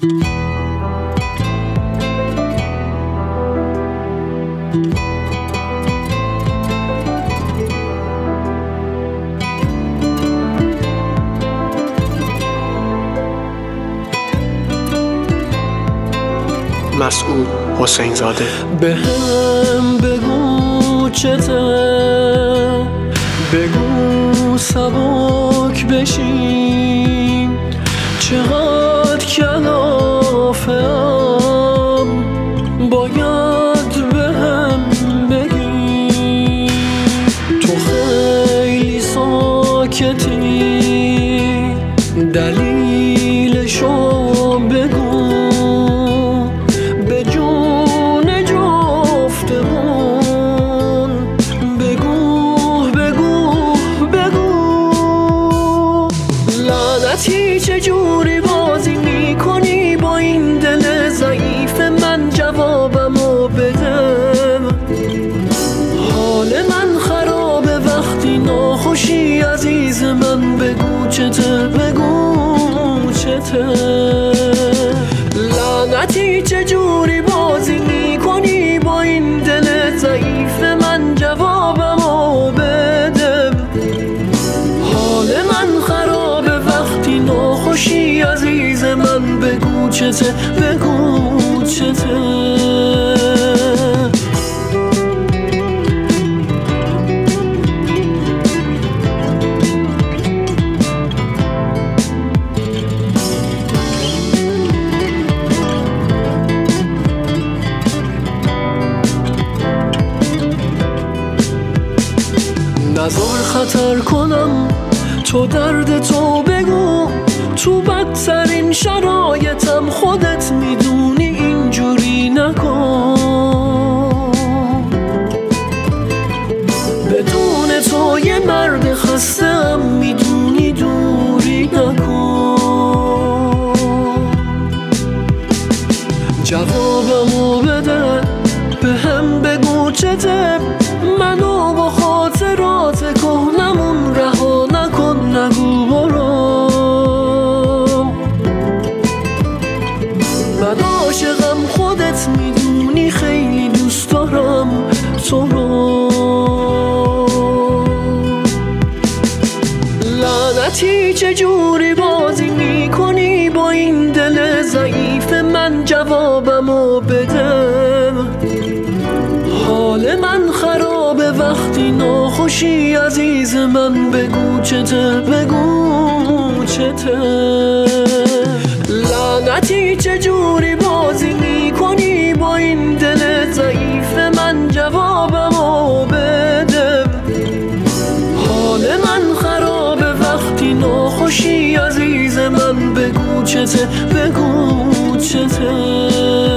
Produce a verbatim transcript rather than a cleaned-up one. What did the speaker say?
مسعود حسین زاده. به هم بگو چته، بگو سبک بشین، چقدر کلافه‌ام باید به هم بگی. تو خیلی ساکتی، دلیلشو بگو، چجوری بازی میکنی با این دل ضعیف من؟ جوابمو بده. حال من خرابه وقتی ناخوشی عزیز من، بگو چته، بگو چته. لعنتی چجوری بازی میکنی با این دل ضعیف من؟ جوابمو بده. حال من خرابه وقتی ناخوشی عزیز من، بگو چته، بگو چته. نذار خطر کنم، تو درد تو بگو، تو بدترین شرایطم خودت میدونی، اینجوری نکن. بدون تو یه مرد خستم، میدونی دوری نکن. جوابمو بده، به هم بگو چته، منو با خاطرات کهنمون رها نکن، نگو برو. من عاشقم خودت میدونی، خیلی دوست دارم تو رو. لعنتی چجوری بازی میکنی با این دل ضعیف من؟ جوابمو بده. حال من خرابه وقتی ناخوشی عزیز من، بگو چته، بگو چته. لعنتی چجوری بازی میکنی با این دل ضعیف من؟ جوابمو بده. حال من خرابه وقتی ناخوشی عزیز من، بگو چته، بگو چته.